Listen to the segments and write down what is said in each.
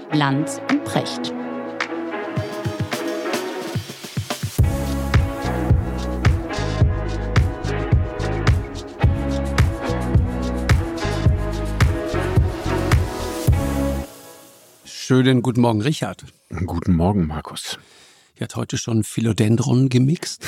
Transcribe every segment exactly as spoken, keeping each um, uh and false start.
Lanz und Precht. Schönen guten Morgen, Richard. Guten Morgen, Markus. Ich hatte heute schon Philodendron gemixt.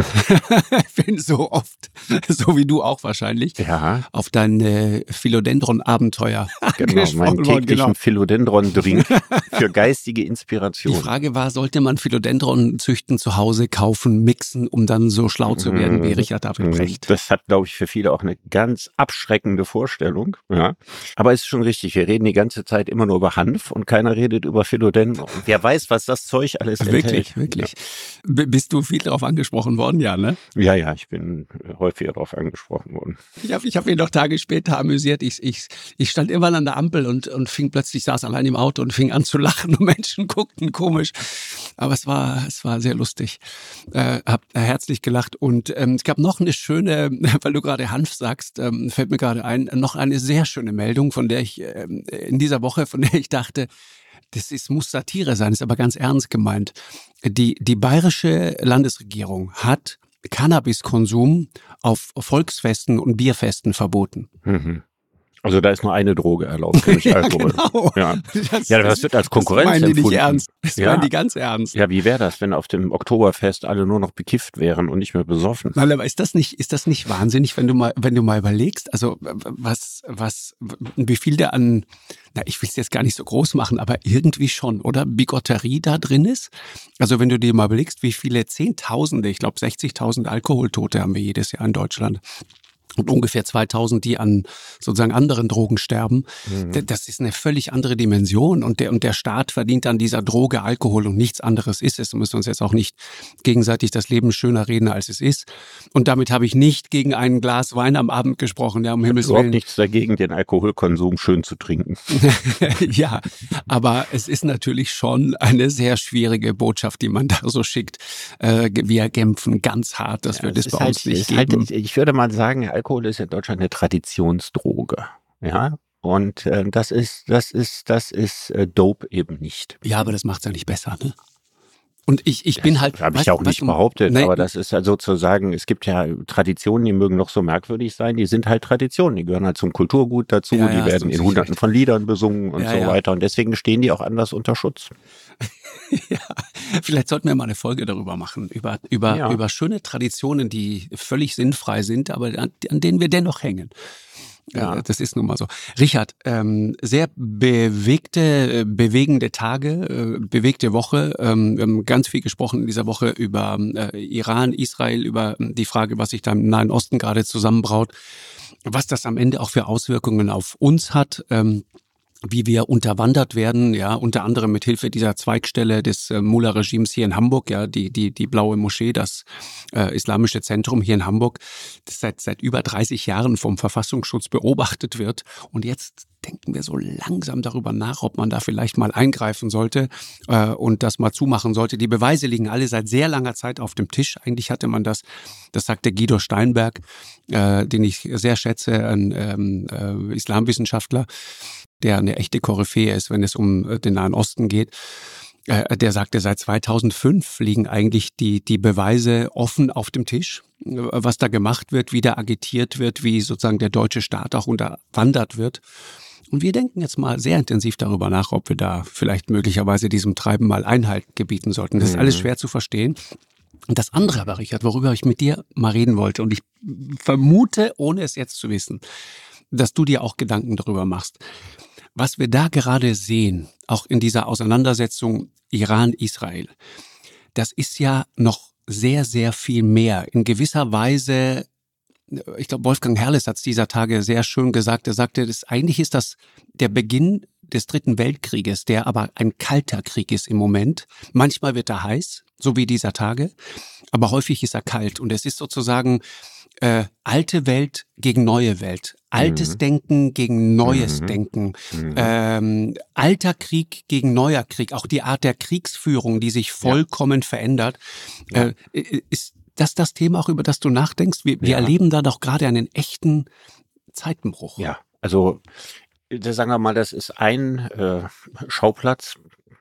Ich bin so oft, so wie du auch wahrscheinlich, ja. auf dein äh, Philodendron-Abenteuer Genau, meinen täglichen genau. Philodendron-Drink für geistige Inspiration. Die Frage war, sollte man Philodendron züchten, zu Hause kaufen, mixen, um dann so schlau zu werden wie Richard David Precht? Das hat, glaube ich, für viele auch eine ganz abschreckende Vorstellung. Ja. Aber es ist schon richtig, wir reden die ganze Zeit immer nur über Hanf und keiner redet über Philodendron. Wer weiß, was das Zeug alles enthält. Wirklich, wirklich. Ja. Bist du viel darauf angesprochen worden, ja, ne? Ja, ja, ich bin häufiger darauf angesprochen worden. Ich habe ich hab mich noch Tage später amüsiert. Ich, ich, ich stand immer an der Ampel und, und fing plötzlich, saß allein im Auto und fing an zu lachen und Menschen guckten komisch. Aber es war, es war sehr lustig. Äh, hab herzlich gelacht. Und ähm, es gab noch eine schöne, weil du gerade Hanf sagst, ähm, fällt mir gerade ein, noch eine sehr schöne Meldung, von der ich äh, in dieser Woche, von der ich dachte, das ist, muss Satire sein, ist aber ganz ernst gemeint. Die, die bayerische Landesregierung hat Cannabiskonsum auf Volksfesten und Bierfesten verboten. Mhm. Also da ist nur eine Droge erlaubt, nämlich Alkohol. Ja, genau. Ja. Das, ja, das wird als Konkurrenz empfunden. Das meinen die empfunden. nicht ernst. Das ja. meinen die ganz ernst. Ja, wie wäre das, wenn auf dem Oktoberfest alle nur noch bekifft wären und nicht mehr besoffen? Nein, aber ist das nicht, ist das nicht wahnsinnig, wenn du mal, wenn du mal überlegst, also was, was, wie viel da an, na, ich will es jetzt gar nicht so groß machen, aber irgendwie schon, oder? Bigotterie da drin ist. Also wenn du dir mal überlegst, wie viele Zehntausende, ich glaube sechzigtausend Alkoholtote haben wir jedes Jahr in Deutschland. Und ungefähr zweitausend, die an sozusagen anderen Drogen sterben. Mhm. Das ist eine völlig andere Dimension. Und der, und der Staat verdient an dieser Droge Alkohol und nichts anderes ist es. Wir müssen uns jetzt auch nicht gegenseitig das Leben schöner reden, als es ist. Und damit habe ich nicht gegen ein Glas Wein am Abend gesprochen. Ja, um Himmels Willen. Überhaupt nichts dagegen, den Alkoholkonsum schön zu trinken. Ja, aber es ist natürlich schon eine sehr schwierige Botschaft, die man da so schickt. Äh, wir kämpfen ganz hart, das ja, wird es bei halt, uns nicht halt, geben. Ich würde mal sagen, Alkohol ist in Deutschland eine Traditionsdroge, ja, und äh, das ist, das ist, das ist äh, Dope eben nicht. Ja, aber das macht's ja nicht besser, ne? Und ich, ich bin halt... Das habe ich auch nicht behauptet, nee. Aber das ist halt sozusagen, es gibt ja Traditionen, die mögen noch so merkwürdig sein, die sind halt Traditionen, die gehören halt zum Kulturgut dazu, ja, die ja, werden in hunderten recht. von Liedern besungen und ja, so ja. weiter und deswegen stehen die auch anders unter Schutz. Ja, vielleicht sollten wir mal eine Folge darüber machen, über, über, ja. über schöne Traditionen, die völlig sinnfrei sind, aber an, an denen wir dennoch hängen. Ja, das ist nun mal so. Richard, ähm, sehr bewegte, bewegende Tage, äh, bewegte Woche. Ähm, wir haben ganz viel gesprochen in dieser Woche über äh, Iran, Israel, über die Frage, was sich da im Nahen Osten gerade zusammenbraut, was das am Ende auch für Auswirkungen auf uns hat. Ähm, wie wir unterwandert werden, ja, unter anderem mit Hilfe dieser Zweigstelle des äh, Mullah-Regimes hier in Hamburg, ja, die die die Blaue Moschee, das äh, islamische Zentrum hier in Hamburg, das seit seit über dreißig Jahren vom Verfassungsschutz beobachtet wird. Und jetzt denken wir so langsam darüber nach, ob man da vielleicht mal eingreifen sollte äh, und das mal zumachen sollte. Die Beweise liegen alle seit sehr langer Zeit auf dem Tisch. Eigentlich hatte man das, das sagte Guido Steinberg, äh, den ich sehr schätze, ein ähm, äh, Islamwissenschaftler, der eine echte Koryphäe ist, wenn es um den Nahen Osten geht. Äh, der sagte, seit zweitausendfünf liegen eigentlich die, die Beweise offen auf dem Tisch, was da gemacht wird, wie da agitiert wird, wie sozusagen der deutsche Staat auch unterwandert wird. Und wir denken jetzt mal sehr intensiv darüber nach, ob wir da vielleicht möglicherweise diesem Treiben mal Einhalt gebieten sollten. Das ist alles schwer zu verstehen. Und das andere aber, Richard, worüber ich mit dir mal reden wollte, und ich vermute, ohne es jetzt zu wissen, dass du dir auch Gedanken darüber machst. Was wir da gerade sehen, auch in dieser Auseinandersetzung Iran-Israel, das ist ja noch sehr, sehr viel mehr. In gewisser Weise, ich glaube, Wolfgang Herrles hat es dieser Tage sehr schön gesagt. Er sagte, das, eigentlich ist das der Beginn des Dritten Weltkrieges, der aber ein kalter Krieg ist im Moment. Manchmal wird er heiß, so wie dieser Tage, aber häufig ist er kalt. Und es ist sozusagen äh, alte Welt gegen neue Welt. Altes mhm. Denken gegen neues mhm. Denken. Mhm. Ähm, alter Krieg gegen neuer Krieg. Auch die Art der Kriegsführung, die sich vollkommen ja. verändert. Ja. Äh, ist das das Thema auch, über das du nachdenkst? Wir, wir ja. erleben da doch gerade einen echten Zeitenbruch. Ja, also Sagen wir mal, das ist ein äh, Schauplatz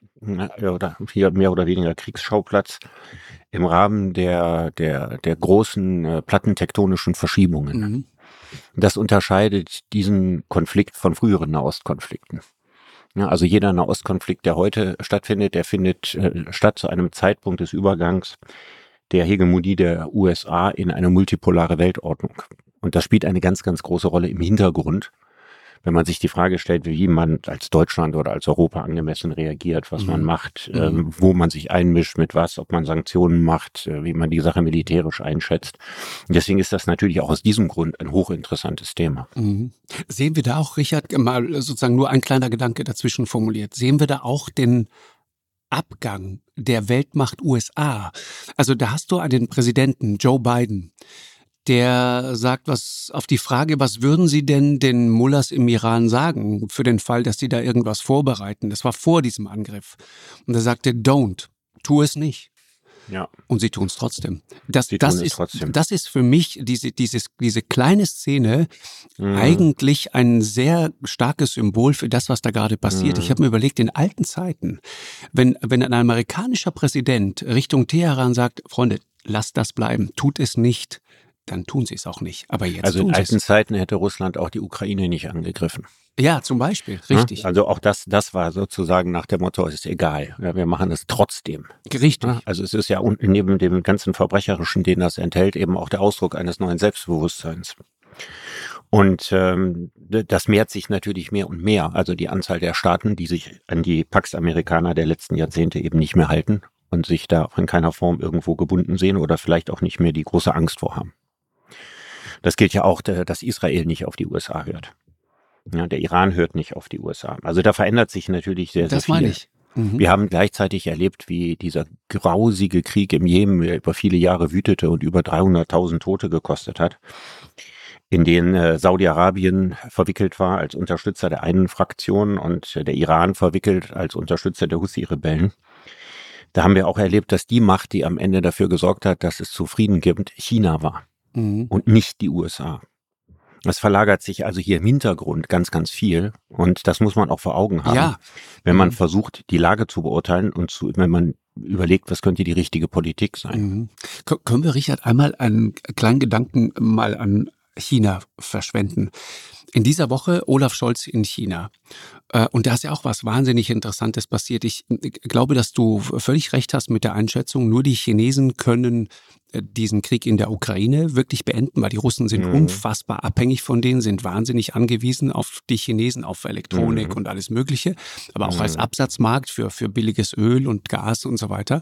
oder hier mehr oder weniger Kriegsschauplatz im Rahmen der der der großen äh, plattentektonischen Verschiebungen. Mhm. Das unterscheidet diesen Konflikt von früheren Nahostkonflikten. Ja, also jeder Nahostkonflikt, der heute stattfindet, der findet äh, statt zu einem Zeitpunkt des Übergangs der Hegemonie der U S A in eine multipolare Weltordnung. Und das spielt eine ganz, ganz große Rolle im Hintergrund, wenn man sich die Frage stellt, wie man als Deutschland oder als Europa angemessen reagiert, was mhm. man macht, mhm. ähm, wo man sich einmischt, mit was, ob man Sanktionen macht, äh, wie man die Sache militärisch einschätzt. Und deswegen ist das natürlich auch aus diesem Grund ein hochinteressantes Thema. Mhm. Sehen wir da auch, Richard, mal sozusagen nur ein kleiner Gedanke dazwischen formuliert, sehen wir da auch den Abgang der Weltmacht U S A? Also da hast du einen Präsidenten, Joe Biden, der sagt, was auf die Frage, was würden Sie denn den Mullahs im Iran sagen, für den Fall, dass sie da irgendwas vorbereiten? Das war vor diesem Angriff. Und er sagte, don't, tu es nicht. Ja. Und sie tun es trotzdem. Das, sie das tun es ist, trotzdem. Das ist für mich, diese, dieses, diese kleine Szene, mhm. eigentlich ein sehr starkes Symbol für das, was da gerade passiert. Mhm. Ich habe mir überlegt, in alten Zeiten, wenn, wenn ein amerikanischer Präsident Richtung Teheran sagt, Freunde, lasst das bleiben, tut es nicht, dann tun sie es auch nicht. Aber jetzt Also tun in sie alten es. Zeiten hätte Russland auch die Ukraine nicht angegriffen. Ja, zum Beispiel, richtig. Ja, also auch das, das war sozusagen nach dem Motto, es ist egal, ja, wir machen es trotzdem. Richtig. Ja, also es ist ja neben dem ganzen Verbrecherischen, den das enthält, eben auch der Ausdruck eines neuen Selbstbewusstseins. Und ähm, das mehrt sich natürlich mehr und mehr. Also die Anzahl der Staaten, die sich an die Pax Americana der letzten Jahrzehnte eben nicht mehr halten und sich da in keiner Form irgendwo gebunden sehen oder vielleicht auch nicht mehr die große Angst vor haben. Das gilt ja auch, dass Israel nicht auf die U S A hört. Ja, der Iran hört nicht auf die U S A. Also da verändert sich natürlich sehr, sehr Das viel. meine ich. Mhm. Wir haben gleichzeitig erlebt, wie dieser grausige Krieg im Jemen über viele Jahre wütete und über dreihunderttausend Tote gekostet hat, in den äh, Saudi-Arabien verwickelt war als Unterstützer der einen Fraktion und äh, der Iran verwickelt als Unterstützer der Houthi-Rebellen. Da haben wir auch erlebt, dass die Macht, die am Ende dafür gesorgt hat, dass es zu Frieden gibt, China war. Mhm. Und nicht die U S A. Das verlagert sich also hier im Hintergrund ganz, ganz viel. Und das muss man auch vor Augen haben, ja. wenn man mhm. versucht, die Lage zu beurteilen und zu, wenn man überlegt, was könnte die richtige Politik sein. Mhm. K- können wir, Richard, einmal einen kleinen Gedanken mal an China verschwenden? In dieser Woche Olaf Scholz in China. Und da ist ja auch was wahnsinnig Interessantes passiert. Ich glaube, dass du völlig recht hast mit der Einschätzung, nur die Chinesen können diesen Krieg in der Ukraine wirklich beenden, weil die Russen sind mhm. unfassbar abhängig von denen, sind wahnsinnig angewiesen auf die Chinesen, auf Elektronik mhm. und alles Mögliche, aber auch mhm. als Absatzmarkt für, für billiges Öl und Gas und so weiter.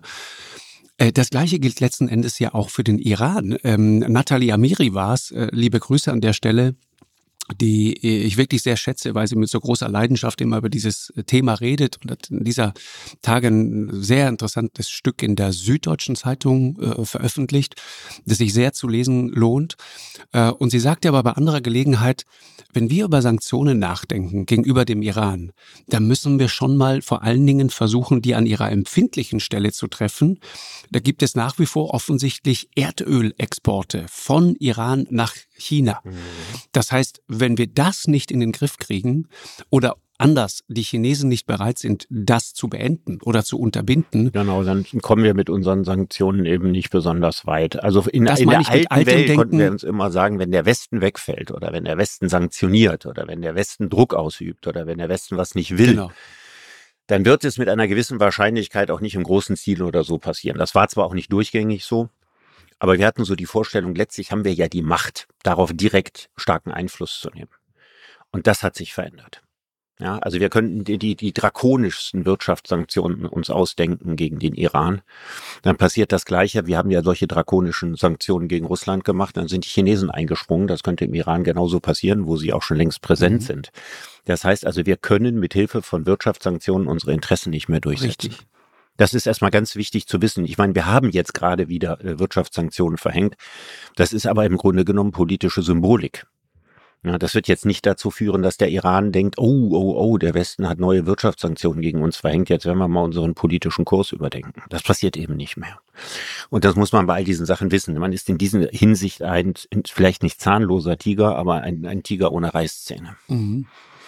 Das Gleiche gilt letzten Endes ja auch für den Iran. Ähm, Nathalie Amiri war es, äh, liebe Grüße an der Stelle, die ich wirklich sehr schätze, weil sie mit so großer Leidenschaft immer über dieses Thema redet und hat in dieser Tage ein sehr interessantes Stück in der Süddeutschen Zeitung äh, veröffentlicht, das sich sehr zu lesen lohnt. Äh, und sie sagte aber bei anderer Gelegenheit, wenn wir über Sanktionen nachdenken gegenüber dem Iran, dann müssen wir schon mal vor allen Dingen versuchen, die an ihrer empfindlichen Stelle zu treffen. Da gibt es nach wie vor offensichtlich Erdölexporte von Iran nach China. Das heißt, wenn wir das nicht in den Griff kriegen oder anders, die Chinesen nicht bereit sind, das zu beenden oder zu unterbinden. Genau, dann kommen wir mit unseren Sanktionen eben nicht besonders weit. Also in, in der alten Welt Denken, konnten wir uns immer sagen, wenn der Westen wegfällt oder wenn der Westen sanktioniert oder wenn der Westen Druck ausübt oder wenn der Westen was nicht will, genau. dann wird es mit einer gewissen Wahrscheinlichkeit auch nicht im großen Stil oder so passieren. Das war zwar auch nicht durchgängig so, aber wir hatten so die Vorstellung, letztlich haben wir ja die Macht, darauf direkt starken Einfluss zu nehmen. Und das hat sich verändert. Ja, also wir könnten die, die, die drakonischsten Wirtschaftssanktionen uns ausdenken gegen den Iran. Dann passiert das Gleiche. Wir haben ja solche drakonischen Sanktionen gegen Russland gemacht. Dann sind die Chinesen eingesprungen. Das könnte im Iran genauso passieren, wo sie auch schon längst präsent mhm. sind. Das heißt also, wir können mit Hilfe von Wirtschaftssanktionen unsere Interessen nicht mehr durchsetzen. Richtig. Das ist erstmal ganz wichtig zu wissen. Ich meine, wir haben jetzt gerade wieder äh, Wirtschaftssanktionen verhängt. Das ist aber im Grunde genommen politische Symbolik. Ja, das wird jetzt nicht dazu führen, dass der Iran denkt, oh, oh, oh, der Westen hat neue Wirtschaftssanktionen gegen uns verhängt, jetzt werden wir mal unseren politischen Kurs überdenken. Das passiert eben nicht mehr. Und das muss man bei all diesen Sachen wissen. Man ist in dieser Hinsicht ein, vielleicht nicht zahnloser Tiger, aber ein, ein Tiger ohne Reißzähne. Mhm.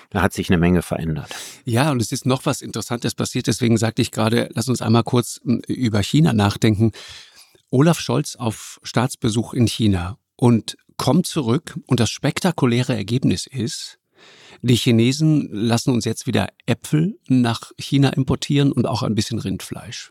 Da hat sich eine Menge verändert. Ja, und es ist noch was Interessantes passiert. Deswegen sagte ich gerade, lass uns einmal kurz über China nachdenken. Olaf Scholz auf Staatsbesuch in China und kommt zurück. Und das spektakuläre Ergebnis ist, die Chinesen lassen uns jetzt wieder Äpfel nach China importieren und auch ein bisschen Rindfleisch.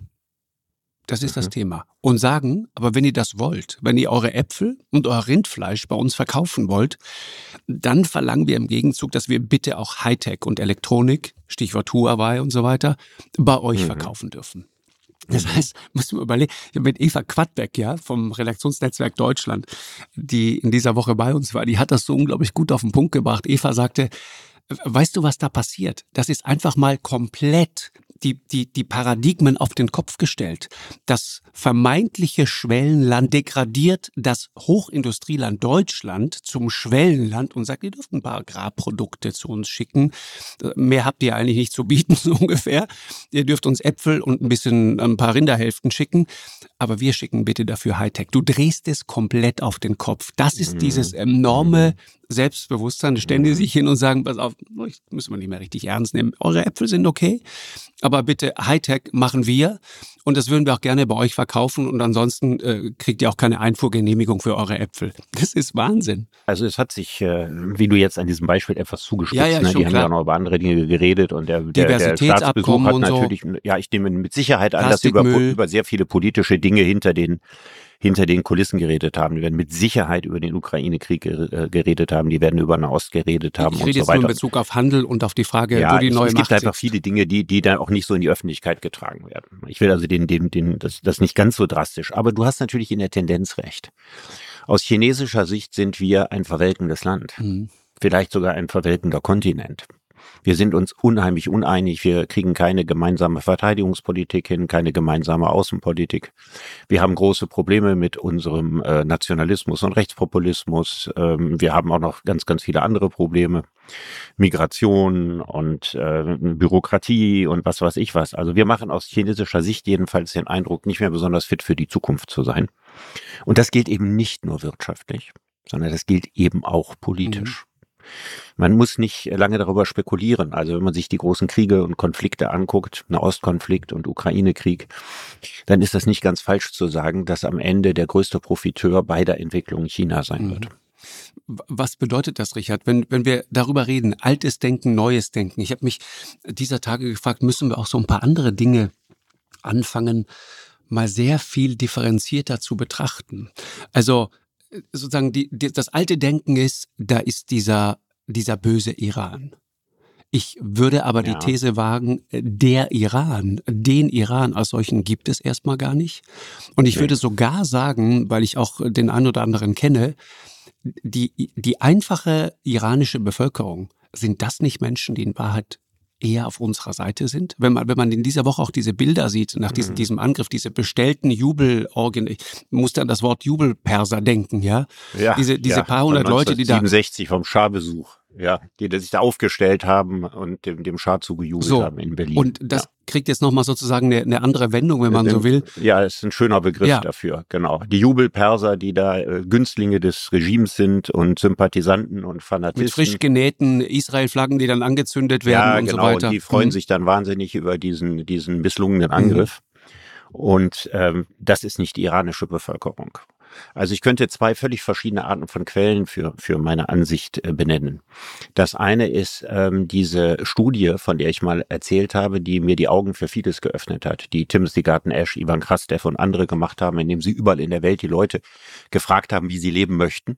Das ist mhm. das Thema. Und sagen, aber wenn ihr das wollt, wenn ihr eure Äpfel und euer Rindfleisch bei uns verkaufen wollt, dann verlangen wir im Gegenzug, dass wir bitte auch Hightech und Elektronik, Stichwort Huawei und so weiter, bei euch mhm. verkaufen dürfen. Das heißt, musst du mal überlegen, ich habe mit Eva Quadbeck, ja, vom Redaktionsnetzwerk Deutschland, die in dieser Woche bei uns war, die hat das so unglaublich gut auf den Punkt gebracht. Eva sagte, weißt du, was da passiert? Das ist einfach mal komplett die, die, die Paradigmen auf den Kopf gestellt. Das vermeintliche Schwellenland degradiert das Hochindustrieland Deutschland zum Schwellenland und sagt, ihr dürft ein paar Agrarprodukte zu uns schicken. Mehr habt ihr eigentlich nicht zu bieten, so ungefähr. Ihr dürft uns Äpfel und ein bisschen ein paar Rinderhälften schicken, aber wir schicken bitte dafür Hightech. Du drehst es komplett auf den Kopf. Das ist dieses enorme Selbstbewusstsein. Stellen die sich hin und sagen, pass auf, das müssen wir nicht mehr richtig ernst nehmen. Eure Äpfel sind okay, aber bitte Hightech machen wir und das würden wir auch gerne bei euch verkaufen und ansonsten äh, kriegt ihr auch keine Einfuhrgenehmigung für eure Äpfel. Das ist Wahnsinn. Also es hat sich, äh, wie du jetzt an diesem Beispiel etwas zugespitzt, ja, ja, ne? Die klar. haben ja auch noch über andere Dinge geredet und der, der, der Staatsbesuch hat natürlich, so. ja, ich nehme mit Sicherheit an, dass sie über, über sehr viele politische Dinge hinter den hinter den Kulissen geredet haben. Die werden mit Sicherheit über den Ukraine-Krieg geredet haben. Die werden über Nahost geredet haben und so weiter. Ich rede jetzt nur in Bezug auf Handel und auf die Frage, ja, wo die es, neue es Macht gibt einfach viele Dinge, die die dann auch nicht so in die Öffentlichkeit getragen werden. Ich will also den, den, den, das, das nicht ganz so drastisch. Aber du hast natürlich in der Tendenz recht. Aus chinesischer Sicht sind wir ein verwelkendes Land. Mhm. Vielleicht sogar ein verwelkender Kontinent. Wir sind uns unheimlich uneinig. Wir kriegen keine gemeinsame Verteidigungspolitik hin, keine gemeinsame Außenpolitik. Wir haben große Probleme mit unserem äh, Nationalismus und Rechtspopulismus. Ähm, wir haben auch noch ganz, ganz viele andere Probleme. Migration und äh, Bürokratie und was weiß ich was. Also wir machen aus chinesischer Sicht jedenfalls den Eindruck, nicht mehr besonders fit für die Zukunft zu sein. Und das gilt eben nicht nur wirtschaftlich, sondern das gilt eben auch politisch. Mhm. Man muss nicht lange darüber spekulieren. Also wenn man sich die großen Kriege und Konflikte anguckt, Nahostkonflikt und Ukraine-Krieg, dann ist das nicht ganz falsch zu sagen, dass am Ende der größte Profiteur beider Entwicklungen China sein wird. Was bedeutet das, Richard, wenn, wenn wir darüber reden, altes Denken, neues Denken? Ich habe mich dieser Tage gefragt, müssen wir auch so ein paar andere Dinge anfangen, mal sehr viel differenzierter zu betrachten? Also sozusagen die, die, das alte Denken ist, da ist dieser, dieser böse Iran. Ich würde aber ja. die These wagen, der Iran, den Iran als solchen gibt es erstmal gar nicht. Und ich nee. würde sogar sagen, weil ich auch den einen oder anderen kenne, die, die einfache iranische Bevölkerung, sind das nicht Menschen, die in Wahrheit eher auf unserer Seite sind? Wenn man, wenn man in dieser Woche auch diese Bilder sieht, nach diesem, mhm. diesem Angriff, diese bestellten Jubelorgien, ich muss dann das Wort Jubelperser denken, ja? Ja, diese, diese ja, paar hundert Leute, die da... siebenundsechzig vom Schah-Besuch, ja, die, die sich da aufgestellt haben und dem, dem Schah zugejubelt so, haben in Berlin. Und das ja. kriegt jetzt nochmal sozusagen eine, eine andere Wendung, wenn man so will. Ja, das ist ein schöner Begriff ja. dafür, genau. Die Jubelperser, die da äh, Günstlinge des Regimes sind und Sympathisanten und Fanatisten. Mit frisch genähten Israel-Flaggen, die dann angezündet werden ja, und genau. so weiter. Und die freuen mhm. sich dann wahnsinnig über diesen, diesen misslungenen Angriff. Mhm. Und ähm, das ist nicht die iranische Bevölkerung. Also ich könnte zwei völlig verschiedene Arten von Quellen für für meine Ansicht äh, benennen. Das eine ist ähm, diese Studie, von der ich mal erzählt habe, die mir die Augen für vieles geöffnet hat, die Timothy Garton Ash, Ivan Krastev und andere gemacht haben, indem sie überall in der Welt die Leute gefragt haben, wie sie leben möchten.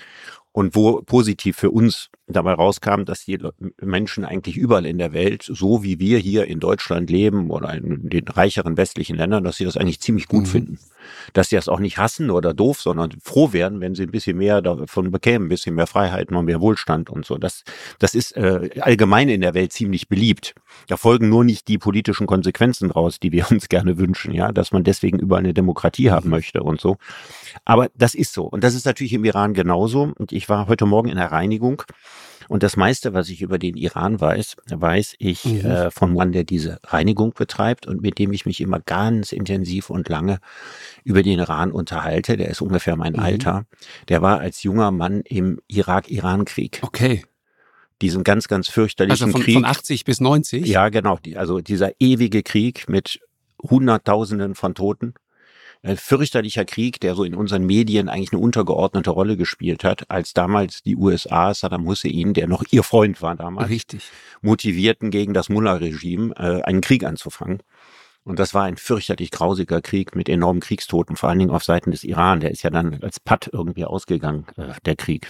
Und wo positiv für uns dabei rauskam, dass die Menschen eigentlich überall in der Welt, so wie wir hier in Deutschland leben oder in den reicheren westlichen Ländern, dass sie das eigentlich ziemlich gut mhm. finden. Dass sie das auch nicht hassen oder doof, sondern froh wären, wenn sie ein bisschen mehr davon bekämen, ein bisschen mehr Freiheiten und mehr Wohlstand und so. Das, das ist äh, allgemein in der Welt ziemlich beliebt. Da folgen nur nicht die politischen Konsequenzen draus, die wir uns gerne wünschen, ja, dass man deswegen überall eine Demokratie haben möchte und so. Aber das ist so. Und das ist natürlich im Iran genauso. Und ich war heute Morgen in der Reinigung. Und das meiste, was ich über den Iran weiß, weiß ich mhm. äh, von Mann, der diese Reinigung betreibt und mit dem ich mich immer ganz intensiv und lange über den Iran unterhalte. Der ist ungefähr mein mhm. Alter. Der war als junger Mann im Irak-Iran-Krieg. Okay. diesen ganz, ganz fürchterlichen also von, Krieg. von achtzig bis neunzig? Ja, genau. Die, also dieser ewige Krieg mit Hunderttausenden von Toten. Ein fürchterlicher Krieg, der so in unseren Medien eigentlich eine untergeordnete Rolle gespielt hat, als damals die U S A Saddam Hussein, der noch ihr Freund war damals, Richtig. motivierten gegen das Mullah-Regime äh, einen Krieg anzufangen. Und das war ein fürchterlich grausiger Krieg mit enormen Kriegstoten, vor allen Dingen auf Seiten des Iran. Der ist ja dann als Patt irgendwie ausgegangen, äh, der Krieg.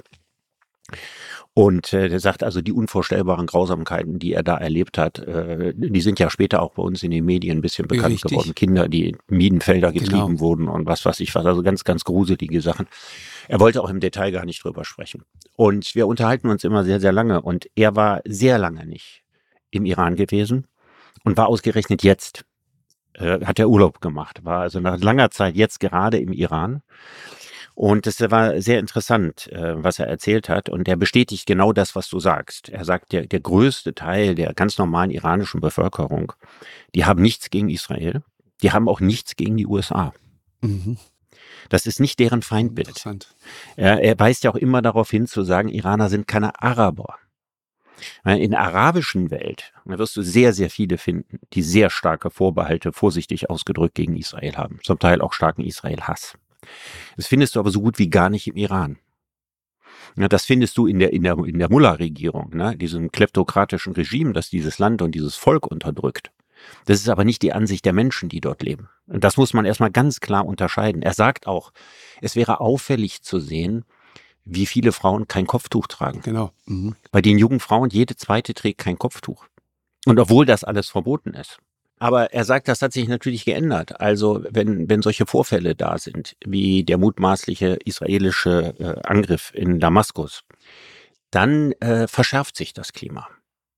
Und äh, der sagt also, die unvorstellbaren Grausamkeiten, die er da erlebt hat, äh, die sind ja später auch bei uns in den Medien ein bisschen bekannt Richtig. geworden. Kinder, die in Minenfelder getrieben genau. wurden und was weiß ich was. Also ganz, ganz gruselige Sachen. Er wollte auch im Detail gar nicht drüber sprechen. Und wir unterhalten uns immer sehr, sehr lange. Und er war sehr lange nicht im Iran gewesen und war ausgerechnet jetzt, äh, hat er Urlaub gemacht. War also nach langer Zeit jetzt gerade im Iran. Und das war sehr interessant, was er erzählt hat. Und er bestätigt genau das, was du sagst. Er sagt, der, der größte Teil der ganz normalen iranischen Bevölkerung, die haben nichts gegen Israel. Die haben auch nichts gegen die U S A. Mhm. Das ist nicht deren Feindbild. Interessant. Er, er weist ja auch immer darauf hin zu sagen, Iraner sind keine Araber. In der arabischen Welt, da wirst du sehr, sehr viele finden, die sehr starke Vorbehalte, vorsichtig ausgedrückt, gegen Israel haben. Zum Teil auch starken Israel-Hass. Das findest du aber so gut wie gar nicht im Iran. Ja, das findest du in der, in der, in der Mullah-Regierung, ne? Diesem kleptokratischen Regime, das dieses Land und dieses Volk unterdrückt. Das ist aber nicht die Ansicht der Menschen, die dort leben. Und das muss man erstmal ganz klar unterscheiden. Er sagt auch, es wäre auffällig zu sehen, wie viele Frauen kein Kopftuch tragen. Genau. Mhm. Bei den jungen Frauen, jede zweite trägt kein Kopftuch. Und obwohl das alles verboten ist. Aber er sagt, das hat sich natürlich geändert. Also wenn, wenn solche Vorfälle da sind, wie der mutmaßliche israelische äh, Angriff in Damaskus, dann äh, verschärft sich das Klima.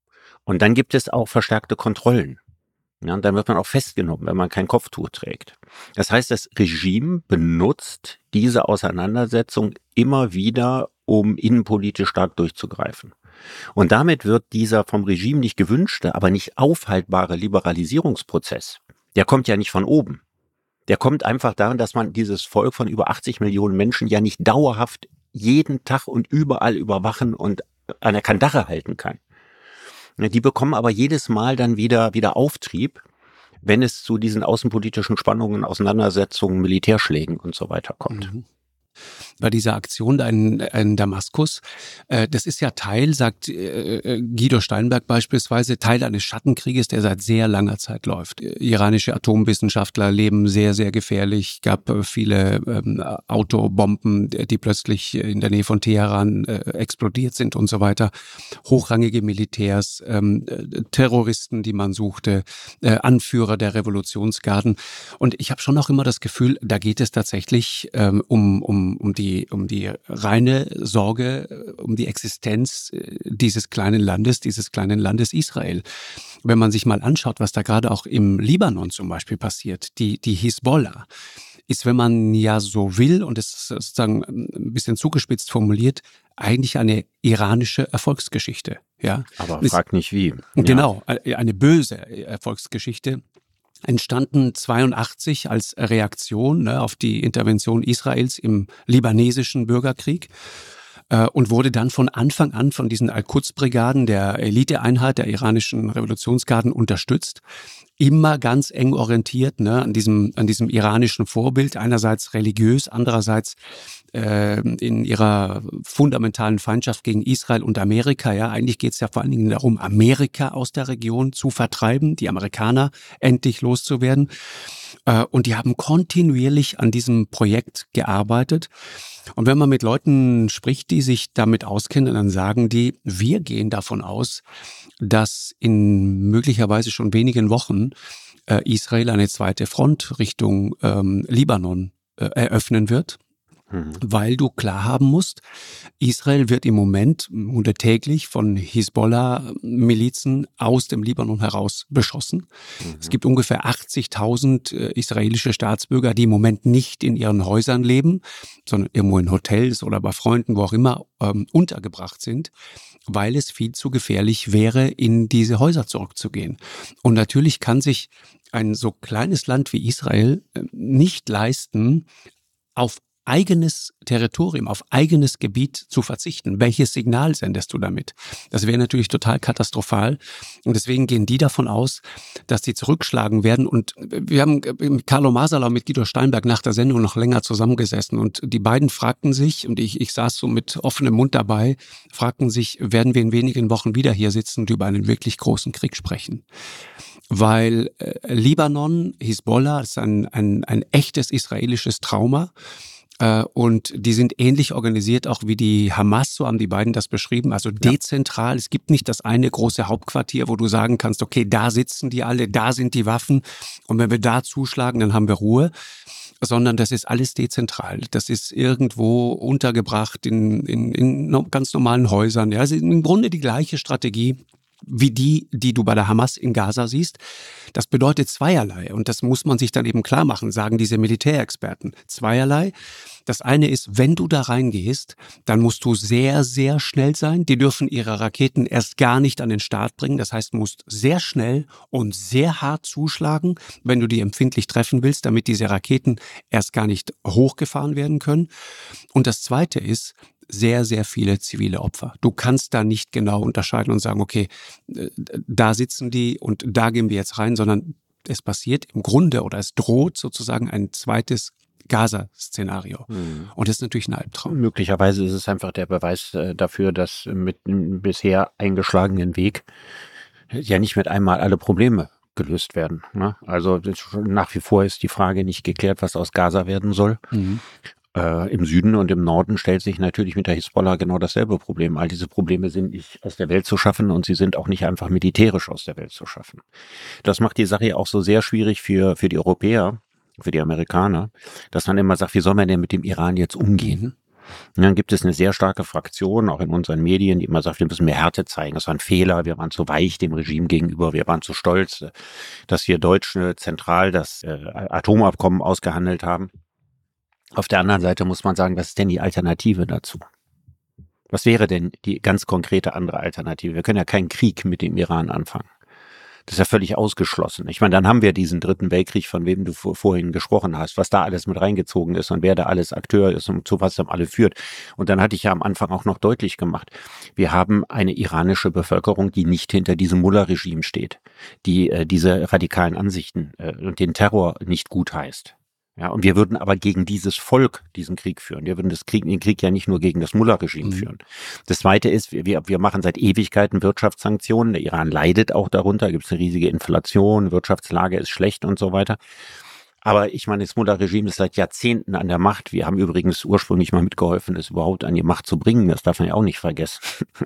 Und dann gibt es auch verstärkte Kontrollen. Ja, und dann wird man auch festgenommen, wenn man kein Kopftuch trägt. Das heißt, das Regime benutzt diese Auseinandersetzung immer wieder, um innenpolitisch stark durchzugreifen. Und damit wird dieser vom Regime nicht gewünschte, aber nicht aufhaltbare Liberalisierungsprozess, der kommt ja nicht von oben. Der kommt einfach daran, dass man dieses Volk von über achtzig Millionen Menschen ja nicht dauerhaft jeden Tag und überall überwachen und an der Kandare halten kann. Die bekommen aber jedes Mal dann wieder, wieder Auftrieb, wenn es zu diesen außenpolitischen Spannungen, Auseinandersetzungen, Militärschlägen und so weiter kommt. Mhm. Bei dieser Aktion in, in Damaskus, äh, das ist ja Teil, sagt äh, Guido Steinberg beispielsweise, Teil eines Schattenkrieges, der seit sehr langer Zeit läuft. Iranische Atomwissenschaftler leben sehr, sehr gefährlich. Gab äh, viele ähm, Autobomben, die plötzlich in der Nähe von Teheran äh, explodiert sind und so weiter. Hochrangige Militärs, ähm, Terroristen, die man suchte, äh, Anführer der Revolutionsgarden. Und ich habe schon auch immer das Gefühl, da geht es tatsächlich ähm, um, um um die, um die reine Sorge, um die Existenz dieses kleinen Landes, dieses kleinen Landes Israel. Wenn man sich mal anschaut, was da gerade auch im Libanon zum Beispiel passiert, die, die Hisbollah ist, wenn man ja so will, und es ist sozusagen ein bisschen zugespitzt formuliert, eigentlich eine iranische Erfolgsgeschichte. Ja? Aber frag nicht wie. Genau, ja. Eine böse Erfolgsgeschichte. Entstanden zweiundachtzig als Reaktion ne, auf die Intervention Israels im libanesischen Bürgerkrieg äh, und wurde dann von Anfang an von diesen Al-Quds-Brigaden, der Eliteeinheit der iranischen Revolutionsgarden, unterstützt. Immer ganz eng orientiert ne, an diesem an diesem iranischen Vorbild, einerseits religiös, andererseits äh, in ihrer fundamentalen Feindschaft gegen Israel und Amerika. Ja, eigentlich geht es ja vor allen Dingen darum, Amerika aus der Region zu vertreiben, die Amerikaner endlich loszuwerden. Äh, und die haben kontinuierlich an diesem Projekt gearbeitet. Und wenn man mit Leuten spricht, die sich damit auskennen, dann sagen die, wir gehen davon aus, dass in möglicherweise schon wenigen Wochen äh, Israel eine zweite Front Richtung ähm, Libanon äh, eröffnen wird. Mhm. Weil du klar haben musst, Israel wird im Moment täglich von Hisbollah-Milizen aus dem Libanon heraus beschossen. Mhm. Es gibt ungefähr achtzigtausend äh, israelische Staatsbürger, die im Moment nicht in ihren Häusern leben, sondern irgendwo in Hotels oder bei Freunden, wo auch immer, ähm, untergebracht sind, weil es viel zu gefährlich wäre, in diese Häuser zurückzugehen. Und natürlich kann sich ein so kleines Land wie Israel äh, nicht leisten, auf eigenes Territorium, auf eigenes Gebiet zu verzichten. Welches Signal sendest du damit? Das wäre natürlich total katastrophal. Und deswegen gehen die davon aus, dass die zurückschlagen werden. Und wir haben mit Carlo Masalau, mit Guido Steinberg nach der Sendung noch länger zusammengesessen. Und die beiden fragten sich, und ich, ich saß so mit offenem Mund dabei, fragten sich, werden wir in wenigen Wochen wieder hier sitzen und über einen wirklich großen Krieg sprechen? Weil äh, Libanon, Hisbollah, ist ein, ein, ein echtes israelisches Trauma. Äh, und die sind ähnlich organisiert auch wie die Hamas, so haben die beiden das beschrieben, also dezentral. Ja. Es gibt nicht das eine große Hauptquartier, wo du sagen kannst, okay, da sitzen die alle, da sind die Waffen und wenn wir da zuschlagen, dann haben wir Ruhe. Sondern das ist alles dezentral. Das ist irgendwo untergebracht in, in, in ganz normalen Häusern. Ja, also im Grunde die gleiche Strategie wie die, die du bei der Hamas in Gaza siehst. Das bedeutet zweierlei. Und das muss man sich dann eben klar machen, sagen diese Militärexperten. Zweierlei. Das eine ist, wenn du da reingehst, dann musst du sehr, sehr schnell sein. Die dürfen ihre Raketen erst gar nicht an den Start bringen. Das heißt, du musst sehr schnell und sehr hart zuschlagen, wenn du die empfindlich treffen willst, damit diese Raketen erst gar nicht hochgefahren werden können. Und das zweite ist, sehr, sehr viele zivile Opfer. Du kannst da nicht genau unterscheiden und sagen, okay, da sitzen die und da gehen wir jetzt rein, sondern es passiert im Grunde oder es droht sozusagen ein zweites Gaza-Szenario. Mhm. Und das ist natürlich ein Albtraum. Möglicherweise ist es einfach der Beweis dafür, dass mit dem bisher eingeschlagenen Weg ja nicht mit einmal alle Probleme gelöst werden. Ne? Also nach wie vor ist die Frage nicht geklärt, was aus Gaza werden soll. Mhm. Äh, Im Süden und im Norden stellt sich natürlich mit der Hisbollah genau dasselbe Problem. All diese Probleme sind nicht aus der Welt zu schaffen und sie sind auch nicht einfach militärisch aus der Welt zu schaffen. Das macht die Sache auch so sehr schwierig für, für die Europäer, für die Amerikaner, dass man immer sagt, wie soll man denn mit dem Iran jetzt umgehen? Mhm. Und dann gibt es eine sehr starke Fraktion, auch in unseren Medien, die immer sagt, wir müssen mehr Härte zeigen. Das war ein Fehler, wir waren zu weich dem Regime gegenüber, wir waren zu stolz, dass wir Deutsche zentral das äh, Atomabkommen ausgehandelt haben. Auf der anderen Seite muss man sagen, was ist denn die Alternative dazu? Was wäre denn die ganz konkrete andere Alternative? Wir können ja keinen Krieg mit dem Iran anfangen. Das ist ja völlig ausgeschlossen. Ich meine, dann haben wir diesen dritten Weltkrieg, von wem du vorhin gesprochen hast, was da alles mit reingezogen ist und wer da alles Akteur ist und zu was dann alle führt. Und dann hatte ich ja am Anfang auch noch deutlich gemacht, wir haben eine iranische Bevölkerung, die nicht hinter diesem Mullah-Regime steht, die äh, diese radikalen Ansichten äh, und den Terror nicht gutheißt. Ja, und wir würden aber gegen dieses Volk diesen Krieg führen. Wir würden das Krieg, den Krieg ja nicht nur gegen das Mullah-Regime mhm. führen. Das Zweite ist, wir, wir machen seit Ewigkeiten Wirtschaftssanktionen. Der Iran leidet auch darunter. Da gibt es eine riesige Inflation, Wirtschaftslage ist schlecht und so weiter. Aber ich meine, das Mullah-Regime ist seit Jahrzehnten an der Macht. Wir haben übrigens ursprünglich mal mitgeholfen, es überhaupt an die Macht zu bringen. Das darf man ja auch nicht vergessen.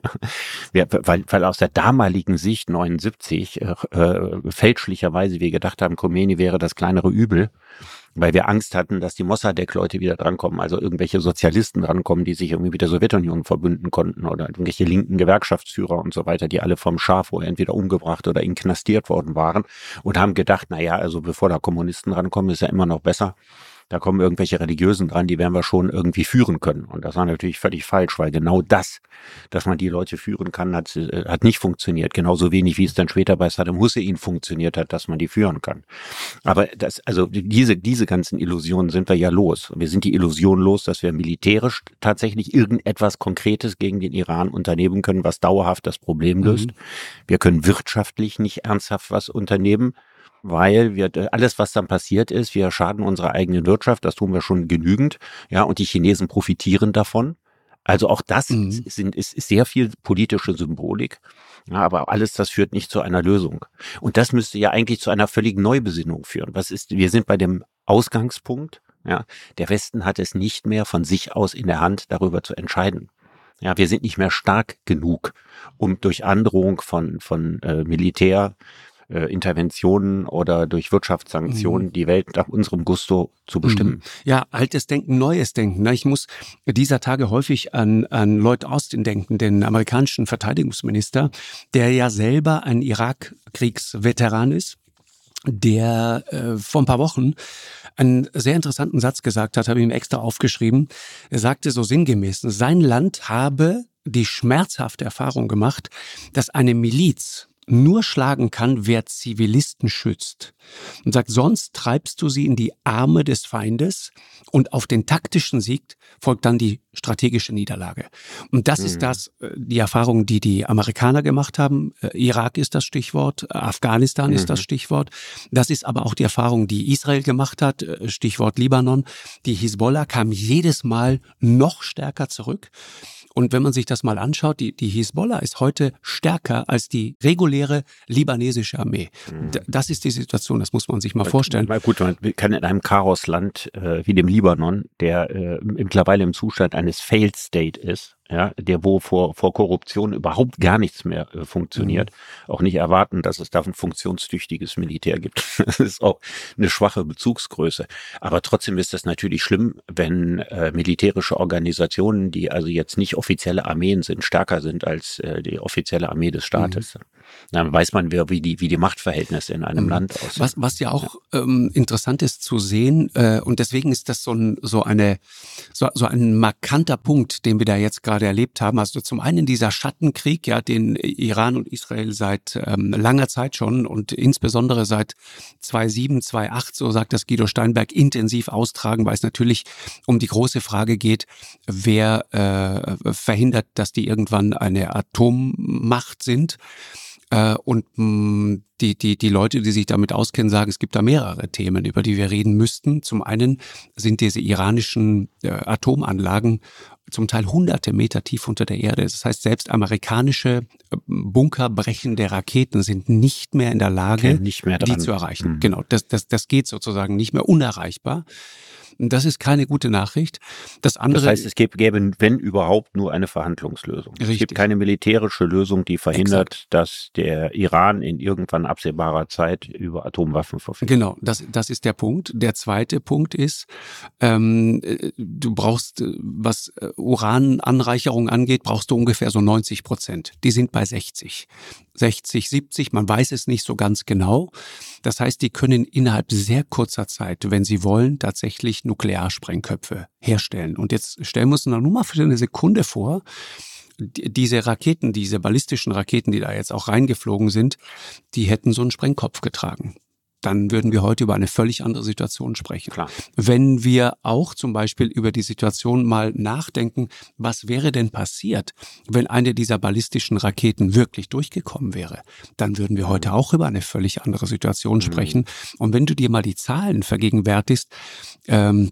wir, weil, weil aus der damaligen Sicht neunundsiebzig äh, fälschlicherweise wir gedacht haben, Khomeini wäre das kleinere Übel, weil wir Angst hatten, dass die Mossadegh-Leute wieder drankommen, also irgendwelche Sozialisten drankommen, die sich irgendwie mit der Sowjetunion verbünden konnten oder irgendwelche linken Gewerkschaftsführer und so weiter, die alle vom Schah vorher entweder umgebracht oder inkastiert worden waren und haben gedacht, naja, also bevor da Kommunisten rankommen, ist ja immer noch besser. Da kommen irgendwelche Religiösen dran, die werden wir schon irgendwie führen können. Und das war natürlich völlig falsch, weil genau das, dass man die Leute führen kann, hat, hat nicht funktioniert. Genauso wenig, wie es dann später bei Saddam Hussein funktioniert hat, dass man die führen kann. Aber das, also diese, diese ganzen Illusionen sind wir ja los. Wir sind die Illusion los, dass wir militärisch tatsächlich irgendetwas Konkretes gegen den Iran unternehmen können, was dauerhaft das Problem löst. Mhm. Wir können wirtschaftlich nicht ernsthaft was unternehmen, weil wir alles, was dann passiert ist, wir schaden unserer eigenen Wirtschaft, das tun wir schon genügend, ja, und die Chinesen profitieren davon. Also auch das mhm. sind, ist, ist sehr viel politische Symbolik, ja, aber alles das führt nicht zu einer Lösung. Und das müsste ja eigentlich zu einer völligen Neubesinnung führen. Was ist, wir sind bei dem Ausgangspunkt, ja, der Westen hat es nicht mehr von sich aus in der Hand, darüber zu entscheiden. Ja, wir sind nicht mehr stark genug, um durch Androhung von, von äh, Militär Interventionen oder durch Wirtschaftssanktionen mhm. die Welt nach unserem Gusto zu bestimmen. Ja, altes Denken, neues Denken. Ich muss dieser Tage häufig an, an Lloyd Austin denken, den amerikanischen Verteidigungsminister, der ja selber ein Irakkriegsveteran ist, der äh, vor ein paar Wochen einen sehr interessanten Satz gesagt hat, habe ich ihm extra aufgeschrieben. Er sagte so sinngemäß, sein Land habe die schmerzhafte Erfahrung gemacht, dass eine Miliz nur schlagen kann, wer Zivilisten schützt. Und sagt, sonst treibst du sie in die Arme des Feindes und auf den taktischen Sieg folgt dann die strategische Niederlage. Und das mhm. ist das, die Erfahrung, die die Amerikaner gemacht haben. Irak ist das Stichwort, Afghanistan mhm. ist das Stichwort. Das ist aber auch die Erfahrung, die Israel gemacht hat, Stichwort Libanon. Die Hisbollah kam jedes Mal noch stärker zurück. Und wenn man sich das mal anschaut, die, die Hisbollah ist heute stärker als die reguläre libanesische Armee. Mhm. Das ist die Situation, das muss man sich mal vorstellen. Mal gut, man kann in einem Chaosland äh, wie dem Libanon, der äh, mittlerweile im Zustand eines Failed State ist, ja, der wo vor, vor Korruption überhaupt gar nichts mehr äh, funktioniert, mhm. auch nicht erwarten, dass es da ein funktionstüchtiges Militär gibt. Das ist auch eine schwache Bezugsgröße. Aber trotzdem ist das natürlich schlimm, wenn äh, militärische Organisationen, die also jetzt nicht offizielle Armeen sind, stärker sind als äh, die offizielle Armee des Staates. Mhm. Dann weiß man, wie die, wie die Machtverhältnisse in einem mhm. Land aussehen. Was, was ja auch ja. Ähm, interessant ist zu sehen, äh, und deswegen ist das so ein, so eine, so, so ein markanter Punkt, den wir da jetzt gerade erlebt haben. Also zum einen dieser Schattenkrieg, ja, den Iran und Israel seit ähm, langer Zeit schon und insbesondere seit zweitausendsieben, zweitausendacht, so sagt das Guido Steinberg, intensiv austragen, weil es natürlich um die große Frage geht, wer äh, verhindert, dass die irgendwann eine Atommacht sind. Und die, die, die Leute, die sich damit auskennen, sagen, es gibt da mehrere Themen, über die wir reden müssten. Zum einen sind diese iranischen äh, Atomanlagen zum Teil hunderte Meter tief unter der Erde. Das heißt, selbst amerikanische bunkerbrechende Raketen sind nicht mehr in der Lage, nicht mehr die zu erreichen. Mhm. Genau, das, das, das geht sozusagen nicht mehr, unerreichbar. Das ist keine gute Nachricht. Das andere, das heißt, es gäbe, gäbe, wenn überhaupt, nur eine Verhandlungslösung. Richtig. Es gibt keine militärische Lösung, die verhindert, Exakt. dass der Iran in irgendwann absehbarer Zeit über Atomwaffen verfügt. Genau, das, das ist der Punkt. Der zweite Punkt ist, ähm, du brauchst, was Urananreicherung angeht, brauchst du ungefähr so neunzig Prozent. Die sind bei sechzig. sechzig, siebzig, man weiß es nicht so ganz genau. Das heißt, die können innerhalb sehr kurzer Zeit, wenn sie wollen, tatsächlich Nuklearsprengköpfe herstellen. Und jetzt stellen wir uns nur mal für eine Sekunde vor, diese Raketen, diese ballistischen Raketen, die da jetzt auch reingeflogen sind, die hätten so einen Sprengkopf getragen. Dann würden wir heute über eine völlig andere Situation sprechen. Klar. Wenn wir auch zum Beispiel über die Situation mal nachdenken, was wäre denn passiert, wenn eine dieser ballistischen Raketen wirklich durchgekommen wäre, dann würden wir heute auch über eine völlig andere Situation sprechen. Mhm. Und wenn du dir mal die Zahlen vergegenwärtigst, ähm,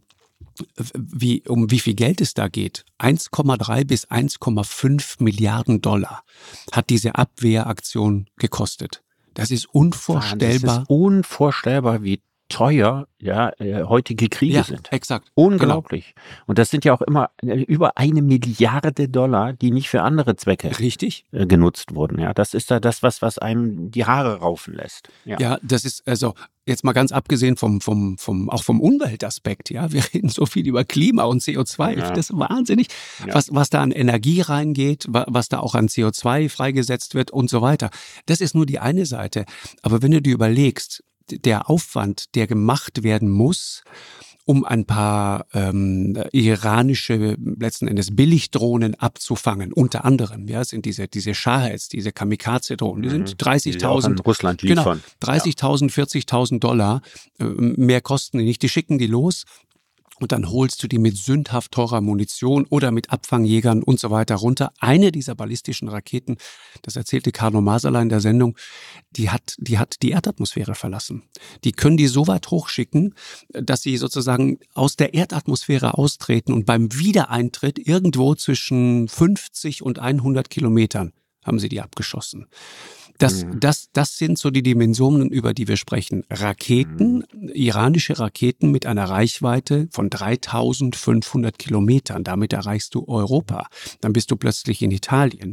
wie, um wie viel Geld es da geht, eins Komma drei bis eins Komma fünf Milliarden Dollar hat diese Abwehraktion gekostet. Das ist unvorstellbar. Das ist unvorstellbar, wie teuer ja heutige Kriege ja, sind. Exakt. Unglaublich. Genau. Und das sind ja auch immer über eine Milliarde Dollar, die nicht für andere Zwecke Richtig. Äh, genutzt wurden. Ja, das ist da das, was was einem die Haare raufen lässt. Ja, ja, das ist also jetzt mal ganz abgesehen vom vom vom auch vom Umweltaspekt. Ja, wir reden so viel über Klima und C O zwei. Ja. Das ist wahnsinnig, ja. was was da an Energie reingeht, was da auch an C O zwei freigesetzt wird und so weiter. Das ist nur die eine Seite. Aber wenn du dir überlegst, der Aufwand, der gemacht werden muss, um ein paar ähm, iranische, letzten Endes Billigdrohnen abzufangen, unter anderem, ja, sind diese diese Shaheds, diese Kamikaze-Drohnen, die sind dreißigtausend, Russland liefern. Genau, dreißigtausend, vierzigtausend Dollar, äh, mehr kosten die nicht, die schicken die los. Und dann holst du die mit sündhaft teurer Munition oder mit Abfangjägern und so weiter runter. Eine dieser ballistischen Raketen, das erzählte Carlo Masala in der Sendung, die hat, die hat die Erdatmosphäre verlassen. Die können die so weit hochschicken, dass sie sozusagen aus der Erdatmosphäre austreten und beim Wiedereintritt irgendwo zwischen fünfzig und hundert Kilometern haben sie die abgeschossen. Das, mhm. das, das sind so die Dimensionen, über die wir sprechen. Raketen, mhm. iranische Raketen mit einer Reichweite von dreitausendfünfhundert Kilometern. Damit erreichst du Europa. Dann bist du plötzlich in Italien.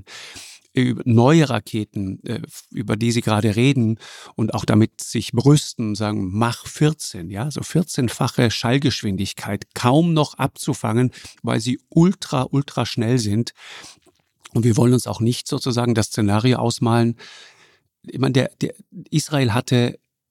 Neue Raketen, über die Sie gerade reden und auch damit sich brüsten, sagen Mach vierzehn, ja, so vierzehnfache Schallgeschwindigkeit, kaum noch abzufangen, weil sie ultra, ultra schnell sind. Und wir wollen uns auch nicht sozusagen das Szenario ausmalen. Ich meine, der, der Israel hatte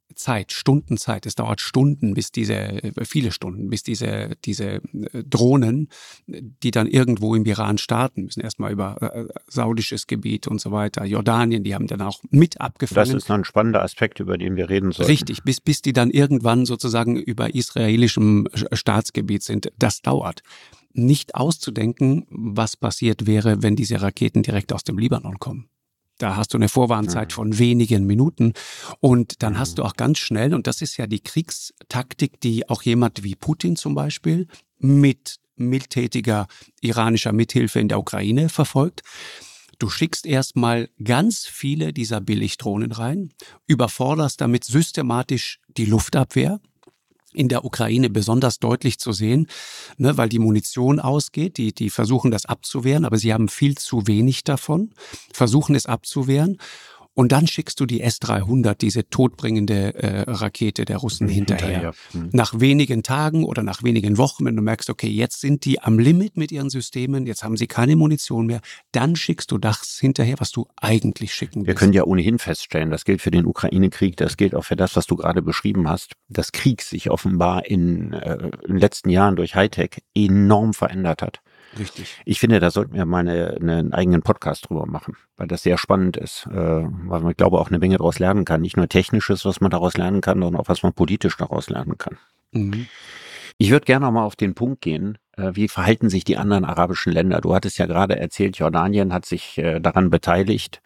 Zeit, Stundenzeit. Es dauert Stunden, bis diese, viele Stunden, bis diese, diese Drohnen, die dann irgendwo im Iran starten, müssen erstmal über äh, saudisches Gebiet und so weiter, Jordanien, die haben dann auch mit abgefangen. Das ist ein spannender Aspekt, über den wir reden sollten. Richtig, bis, bis die dann irgendwann sozusagen über israelischem Staatsgebiet sind. Das dauert. Nicht auszudenken, was passiert wäre, wenn diese Raketen direkt aus dem Libanon kommen. Da hast du eine Vorwarnzeit von wenigen Minuten und dann hast du auch ganz schnell, und das ist ja die Kriegstaktik, die auch jemand wie Putin zum Beispiel mit mildtätiger iranischer Mithilfe in der Ukraine verfolgt. Du schickst erstmal ganz viele dieser Billigdrohnen rein, überforderst damit systematisch die Luftabwehr. In der Ukraine besonders deutlich zu sehen, ne, weil die Munition ausgeht, die, die versuchen das abzuwehren, aber sie haben viel zu wenig davon, versuchen es abzuwehren. Und dann schickst du die S dreihundert, diese todbringende äh, Rakete der Russen, hinterher. hinterher. Mhm. Nach wenigen Tagen oder nach wenigen Wochen, wenn du merkst, okay, jetzt sind die am Limit mit ihren Systemen, jetzt haben sie keine Munition mehr, dann schickst du das hinterher, was du eigentlich schicken willst. Wir können ja ohnehin feststellen, das gilt für den Ukraine-Krieg, das gilt auch für das, was du gerade beschrieben hast, dass Krieg sich offenbar in, äh, in den letzten Jahren durch Hightech enorm verändert hat. Richtig. Ich finde, da sollten wir mal eine, einen eigenen Podcast drüber machen, weil das sehr spannend ist, äh, weil man, glaube auch eine Menge daraus lernen kann. Nicht nur Technisches, was man daraus lernen kann, sondern auch was man politisch daraus lernen kann. Mhm. Ich würde gerne noch mal auf den Punkt gehen, äh, wie verhalten sich die anderen arabischen Länder? Du hattest ja gerade erzählt, Jordanien hat sich äh, daran beteiligt,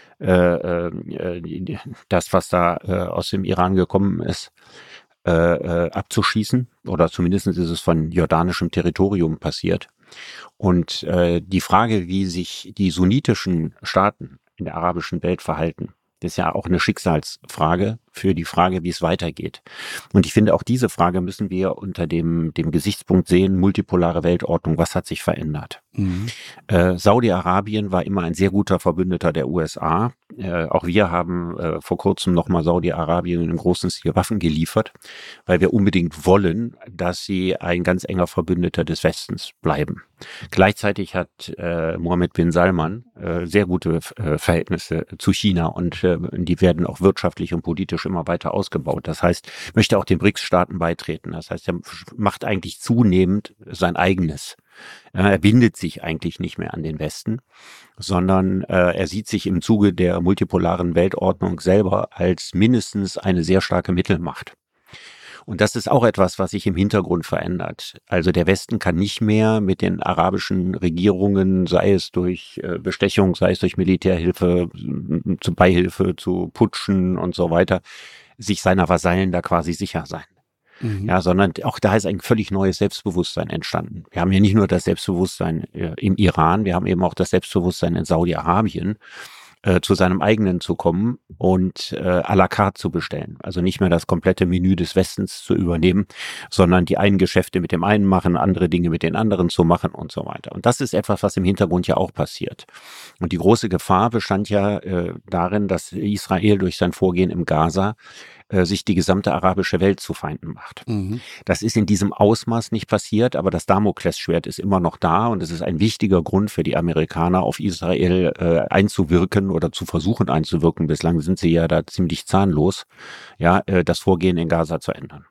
äh, äh, das, was da äh, aus dem Iran gekommen ist, äh, äh, abzuschießen. Oder zumindest ist es von jordanischem Territorium passiert. Und äh, die Frage, wie sich die sunnitischen Staaten in der arabischen Welt verhalten, das ist ja auch eine Schicksalsfrage für die Frage, wie es weitergeht. Und ich finde, auch diese Frage müssen wir unter dem, dem Gesichtspunkt sehen, multipolare Weltordnung, was hat sich verändert? Mhm. Äh, Saudi-Arabien war immer ein sehr guter Verbündeter der U S A. Äh, auch wir haben äh, vor kurzem nochmal Saudi-Arabien in großen Stil Waffen geliefert, weil wir unbedingt wollen, dass sie ein ganz enger Verbündeter des Westens bleiben. Gleichzeitig hat äh, Mohammed bin Salman äh, sehr gute äh, Verhältnisse zu China und äh, die werden auch wirtschaftlich und politisch immer weiter ausgebaut. Das heißt, möchte auch den BRICS-Staaten beitreten. Das heißt, er macht eigentlich zunehmend sein eigenes. Er bindet sich eigentlich nicht mehr an den Westen, sondern äh, er sieht sich im Zuge der multipolaren Weltordnung selber als mindestens eine sehr starke Mittelmacht. Und das ist auch etwas, was sich im Hintergrund verändert. Also der Westen kann nicht mehr mit den arabischen Regierungen, sei es durch äh, Bestechung, sei es durch Militärhilfe, zu Beihilfe, zu Putschen und so weiter, sich seiner Vasallen da quasi sicher sein. Mhm. Ja, sondern auch da ist ein völlig neues Selbstbewusstsein entstanden. Wir haben ja nicht nur das Selbstbewusstsein äh, im Iran, wir haben eben auch das Selbstbewusstsein in Saudi-Arabien, äh, zu seinem eigenen zu kommen und äh, à la carte zu bestellen. Also nicht mehr das komplette Menü des Westens zu übernehmen, sondern die einen Geschäfte mit dem einen machen, andere Dinge mit den anderen zu machen und so weiter. Und das ist etwas, was im Hintergrund ja auch passiert. Und die große Gefahr bestand ja äh, darin, dass Israel durch sein Vorgehen im Gaza sich die gesamte arabische Welt zu Feinden macht. Mhm. Das ist in diesem Ausmaß nicht passiert, aber das Damoklesschwert ist immer noch da und es ist ein wichtiger Grund für die Amerikaner, auf Israel äh, einzuwirken oder zu versuchen einzuwirken. Bislang sind sie ja da ziemlich zahnlos, ja, äh, das Vorgehen in Gaza zu ändern.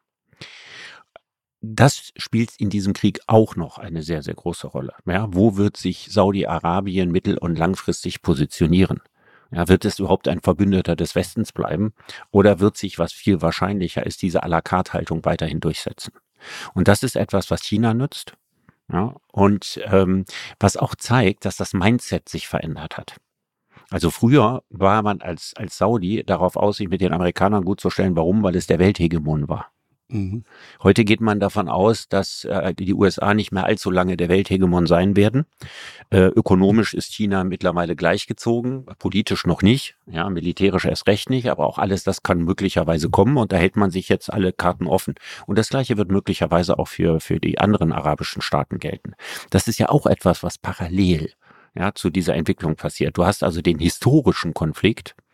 Das spielt in diesem Krieg auch noch eine sehr, sehr große Rolle. Ja, wo wird sich Saudi-Arabien mittel- und langfristig positionieren? Ja, wird es überhaupt ein Verbündeter des Westens bleiben oder wird sich, was viel wahrscheinlicher ist, diese à la carte Haltung weiterhin durchsetzen? Und das ist etwas, was China nutzt, ja, und ähm, was auch zeigt, dass das Mindset sich verändert hat. Also früher war man als, als Saudi darauf aus, sich mit den Amerikanern gut zu stellen. Warum? Weil es der Welthegemon war. Mhm. Heute geht man davon aus, dass äh, die U S A nicht mehr allzu lange der Welthegemon sein werden. Äh, ökonomisch ist China mittlerweile gleichgezogen, politisch noch nicht, ja, militärisch erst recht nicht, aber auch alles das kann möglicherweise kommen und da hält man sich jetzt alle Karten offen. Und das Gleiche wird möglicherweise auch für, für die anderen arabischen Staaten gelten. Das ist ja auch etwas, was parallel, ja, zu dieser Entwicklung passiert. Du hast also den historischen Konflikt,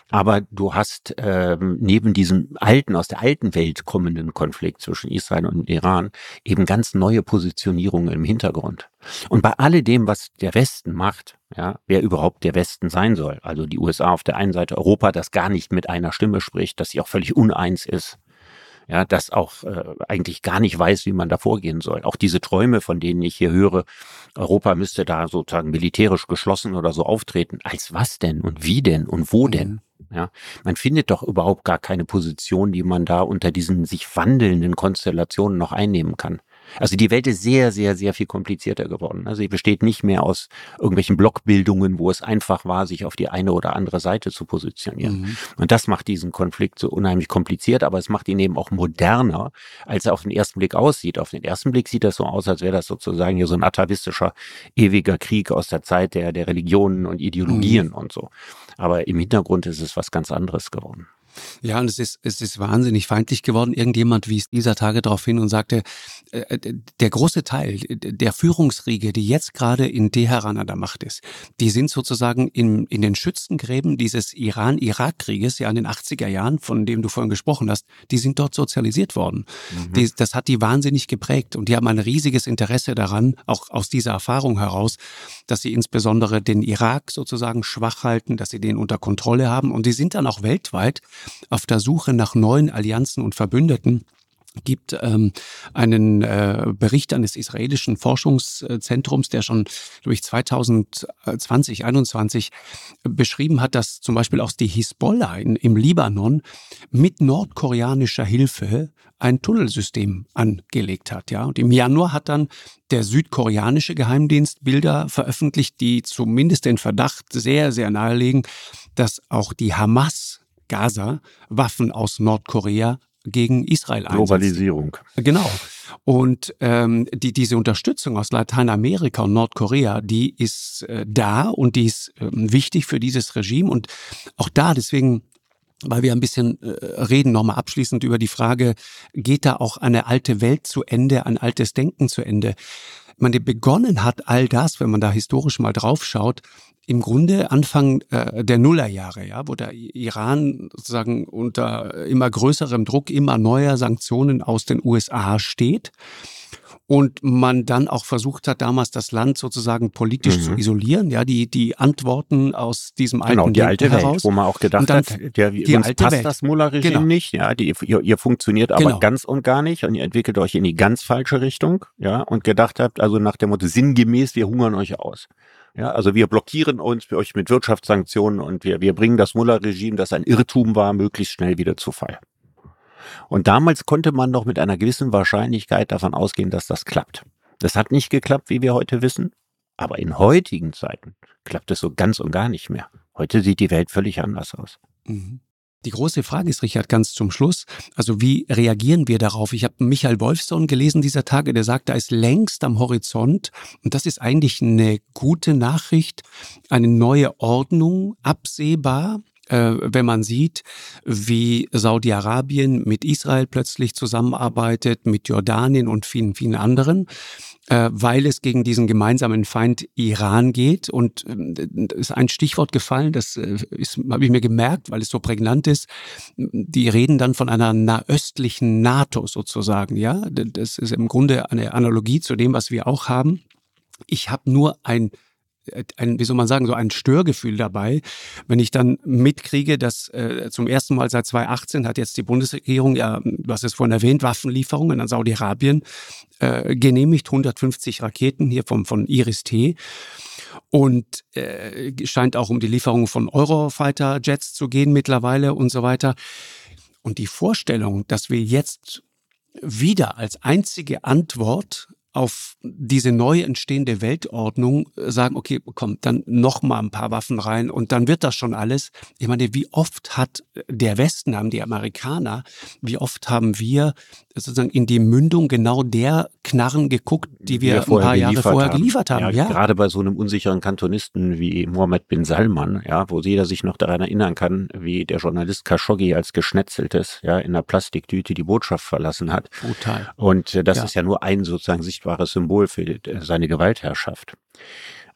Aber du hast ähm, neben diesem alten, aus der alten Welt kommenden Konflikt zwischen Israel und Iran eben ganz neue Positionierungen im Hintergrund. Und bei alledem, was der Westen macht, ja, wer überhaupt der Westen sein soll, also die U S A auf der einen Seite, Europa, das gar nicht mit einer Stimme spricht, dass sie auch völlig uneins ist, ja, das auch äh, eigentlich gar nicht weiß, wie man da vorgehen soll. Auch diese Träume, von denen ich hier höre, Europa müsste da sozusagen militärisch geschlossen oder so auftreten. Als was denn und wie denn und wo denn? Ja, man findet doch überhaupt gar keine Position, die man da unter diesen sich wandelnden Konstellationen noch einnehmen kann. Also die Welt ist sehr, sehr, sehr viel komplizierter geworden. Also sie besteht nicht mehr aus irgendwelchen Blockbildungen, wo es einfach war, sich auf die eine oder andere Seite zu positionieren. Mhm. Und das macht diesen Konflikt so unheimlich kompliziert, aber es macht ihn eben auch moderner, als er auf den ersten Blick aussieht. Auf den ersten Blick sieht das so aus, als wäre das sozusagen hier so ein atavistischer, ewiger Krieg aus der Zeit der, der Religionen und Ideologien mhm. und so. Aber im Hintergrund ist es was ganz anderes geworden. Ja, und es ist, es ist wahnsinnig feindlich geworden. Irgendjemand wies dieser Tage darauf hin und sagte, äh, der große Teil der Führungsriege, die jetzt gerade in Teheran an der Macht ist, die sind sozusagen in, in den Schützengräben dieses Iran-Irak-Krieges, ja in den achtziger Jahren, von dem du vorhin gesprochen hast, die sind dort sozialisiert worden. Mhm. Die, das hat die wahnsinnig geprägt und die haben ein riesiges Interesse daran, auch aus dieser Erfahrung heraus, dass sie insbesondere den Irak sozusagen schwach halten, dass sie den unter Kontrolle haben und die sind dann auch weltweit auf der Suche nach neuen Allianzen und Verbündeten. Gibt ähm, einen äh, Bericht eines israelischen Forschungszentrums, der schon durch zweitausendzwanzig, einundzwanzig beschrieben hat, dass zum Beispiel auch die Hisbollah in, im Libanon mit nordkoreanischer Hilfe ein Tunnelsystem angelegt hat. Ja, und im Januar hat dann der südkoreanische Geheimdienst Bilder veröffentlicht, die zumindest den Verdacht sehr, sehr nahelegen, dass auch die Hamas Gaza Waffen aus Nordkorea gegen Israel einsetzt. Globalisierung. Genau. Und ähm, die, diese Unterstützung aus Lateinamerika und Nordkorea, die ist äh, da und die ist äh, wichtig für dieses Regime. Und auch da, deswegen, weil wir ein bisschen äh, reden, nochmal abschließend über die Frage, geht da auch eine alte Welt zu Ende, ein altes Denken zu Ende? Man begonnen hat all das, wenn man da historisch mal drauf schaut, im Grunde Anfang äh, der Nullerjahre, ja, wo der Iran sozusagen unter immer größerem Druck immer neuer Sanktionen aus den U S A steht und man dann auch versucht hat, damals das Land sozusagen politisch mhm. zu isolieren, ja, die die Antworten aus diesem alten genau, die Denken alte heraus, Welt, wo man auch gedacht dann, hat, der, die uns passt Welt. Das Mullah-Regime genau. nicht, ja, die, ihr, ihr funktioniert aber genau. ganz und gar nicht und ihr entwickelt euch in die ganz falsche Richtung, ja, und gedacht habt, also nach dem Motto sinngemäß, wir hungern euch aus. Ja, also wir blockieren uns für euch mit Wirtschaftssanktionen und wir, wir bringen das Mullah-Regime, das ein Irrtum war, möglichst schnell wieder zu Fall. Und damals konnte man noch mit einer gewissen Wahrscheinlichkeit davon ausgehen, dass das klappt. Das hat nicht geklappt, wie wir heute wissen, aber in heutigen Zeiten klappt es so ganz und gar nicht mehr. Heute sieht die Welt völlig anders aus. Mhm. Die große Frage ist, Richard, ganz zum Schluss, also wie reagieren wir darauf? Ich habe Michael Wolfsohn gelesen dieser Tage, der sagt, da ist längst am Horizont, und das ist eigentlich eine gute Nachricht, eine neue Ordnung absehbar, äh, wenn man sieht, wie Saudi-Arabien mit Israel plötzlich zusammenarbeitet, mit Jordanien und vielen, vielen anderen, äh, weil es gegen diesen gemeinsamen Feind Iran geht. Und äh, ist ein Stichwort gefallen, das äh, habe ich mir gemerkt, weil es so prägnant ist. Die reden dann von einer nahöstlichen NATO sozusagen. Ja, das ist im Grunde eine Analogie zu dem, was wir auch haben. Ich habe nur ein ein, wie soll man sagen, so ein Störgefühl dabei, wenn ich dann mitkriege, dass äh, zum ersten Mal seit zweitausendachtzehn hat jetzt die Bundesregierung, ja, du hast es vorhin erwähnt, Waffenlieferungen an Saudi-Arabien äh, genehmigt, hundertfünfzig Raketen hier vom, von Iris-T. Und äh, scheint auch um die Lieferung von Eurofighter-Jets zu gehen mittlerweile und so weiter. Und die Vorstellung, dass wir jetzt wieder als einzige Antwort auf diese neu entstehende Weltordnung sagen, okay, komm, dann noch mal ein paar Waffen rein und dann wird das schon alles. Ich meine, wie oft hat der Westen, haben die Amerikaner, wie oft haben wir sozusagen in die Mündung genau der Knarren geguckt, die wir, wir ein paar Jahre vorher haben. geliefert haben. Ja, ja. Gerade bei so einem unsicheren Kantonisten wie Mohammed bin Salman, ja, wo jeder sich noch daran erinnern kann, wie der Journalist Khashoggi als Geschnetzeltes, ja, in einer Plastiktüte die Botschaft verlassen hat. Brutal. Und äh, das ja. ist ja nur ein sozusagen sichtbares Symbol für seine Gewaltherrschaft.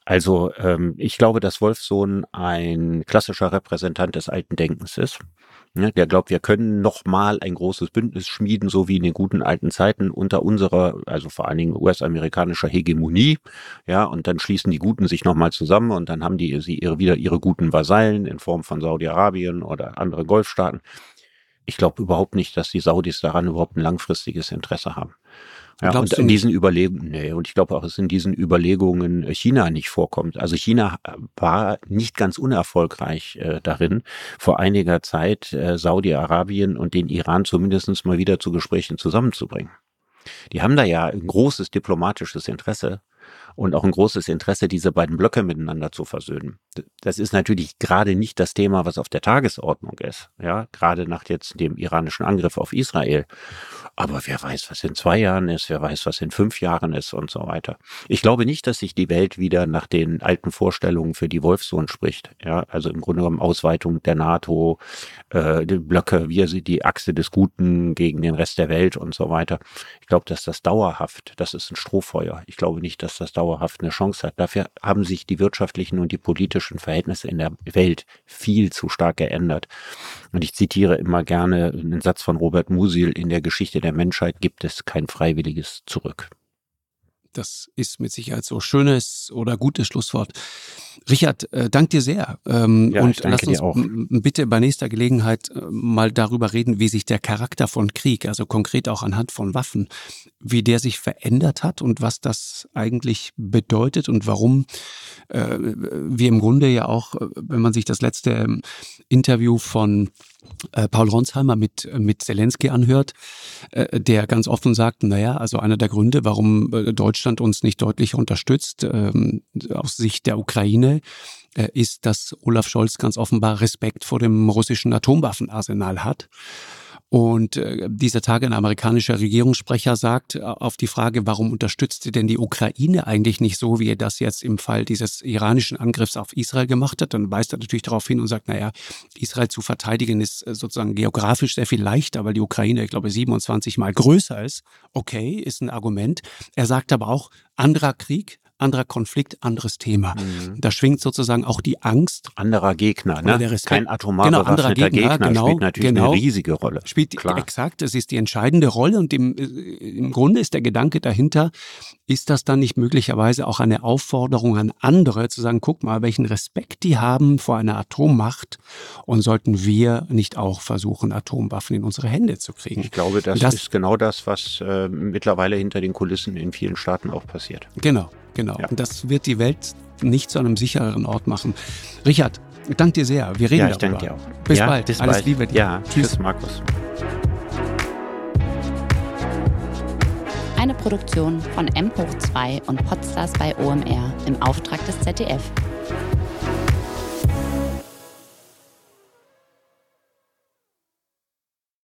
Also ähm, ich glaube, dass Wolfsohn ein klassischer Repräsentant des alten Denkens ist. Ne, der glaubt, wir können nochmal ein großes Bündnis schmieden, so wie in den guten alten Zeiten unter unserer, also vor allen Dingen U S-amerikanischer Hegemonie. Ja, und dann schließen die Guten sich nochmal zusammen und dann haben die sie ihre, wieder ihre guten Vasallen in Form von Saudi-Arabien oder andere Golfstaaten. Ich glaube überhaupt nicht, dass die Saudis daran überhaupt ein langfristiges Interesse haben. Ja, und in diesen Überlegungen, nee, und ich glaube auch, dass in diesen Überlegungen China nicht vorkommt. Also China war nicht ganz unerfolgreich äh, darin, vor einiger Zeit äh, Saudi-Arabien und den Iran zumindest mal wieder zu Gesprächen zusammenzubringen. Die haben da ja ein großes diplomatisches Interesse und auch ein großes Interesse, diese beiden Blöcke miteinander zu versöhnen. Das ist natürlich gerade nicht das Thema, was auf der Tagesordnung ist, ja, gerade nach jetzt dem iranischen Angriff auf Israel. Aber wer weiß, was in zwei Jahren ist, wer weiß, was in fünf Jahren ist und so weiter. Ich glaube nicht, dass sich die Welt wieder nach den alten Vorstellungen für die Wolfsohn spricht. Ja, also im Grunde genommen Ausweitung der NATO, äh, die Blöcke, wie sie die Achse des Guten gegen den Rest der Welt und so weiter. Ich glaube, dass das dauerhaft, das ist ein Strohfeuer. Ich glaube nicht, dass das dauerhaft eine Chance hat. Dafür haben sich die wirtschaftlichen und die politischen Verhältnisse in der Welt viel zu stark geändert. Und ich zitiere immer gerne einen Satz von Robert Musil: In der Geschichte der Menschheit gibt es kein freiwilliges Zurück. Das ist mit Sicherheit so schönes oder gutes Schlusswort. Richard, äh, dank dir sehr. Ähm, ja, und lass uns m- bitte bei nächster Gelegenheit äh, mal darüber reden, wie sich der Charakter von Krieg, also konkret auch anhand von Waffen, wie der sich verändert hat und was das eigentlich bedeutet und warum äh, wir im Grunde ja auch, wenn man sich das letzte Interview von äh, Paul Ronsheimer mit, mit Zelensky anhört, äh, der ganz offen sagt, naja, also einer der Gründe, warum äh, Deutschland uns nicht deutlich unterstützt, ähm, aus Sicht der Ukraine, äh, ist, dass Olaf Scholz ganz offenbar Respekt vor dem russischen Atomwaffenarsenal hat. Und äh, dieser Tage ein amerikanischer Regierungssprecher sagt äh, auf die Frage, warum unterstützt ihr denn die Ukraine eigentlich nicht so, wie ihr das jetzt im Fall dieses iranischen Angriffs auf Israel gemacht hat, dann weist er natürlich darauf hin und sagt, naja, Israel zu verteidigen ist äh, sozusagen geografisch sehr viel leichter, weil die Ukraine, ich glaube, siebenundzwanzig Mal größer ist. Okay, ist ein Argument. Er sagt aber auch, anderer Krieg, anderer Konflikt, anderes Thema. Mhm. Da schwingt sozusagen auch die Angst. Anderer Gegner, ne? Der Respekt. Kein atomar genau, bewaffneter Gegner, Gegner genau, spielt natürlich genau, eine riesige Rolle. Spielt Klar. Exakt, es ist die entscheidende Rolle und im, im Grunde ist der Gedanke dahinter, ist das dann nicht möglicherweise auch eine Aufforderung an andere, zu sagen, guck mal, welchen Respekt die haben vor einer Atommacht und sollten wir nicht auch versuchen, Atomwaffen in unsere Hände zu kriegen? Ich glaube, das, das ist genau das, was äh, mittlerweile hinter den Kulissen in vielen Staaten auch passiert. Genau. Genau. Ja. Und das wird die Welt nicht zu einem sichereren Ort machen. Richard, ich danke dir sehr. Wir reden ja, ich darüber. Danke dir auch. Bis ja, bald. Bis Alles bald. Liebe dir. Ja, tschüss, tschüss Markus. Eine Produktion von M hoch zwei und Podstars bei O M R im Auftrag des Z D F.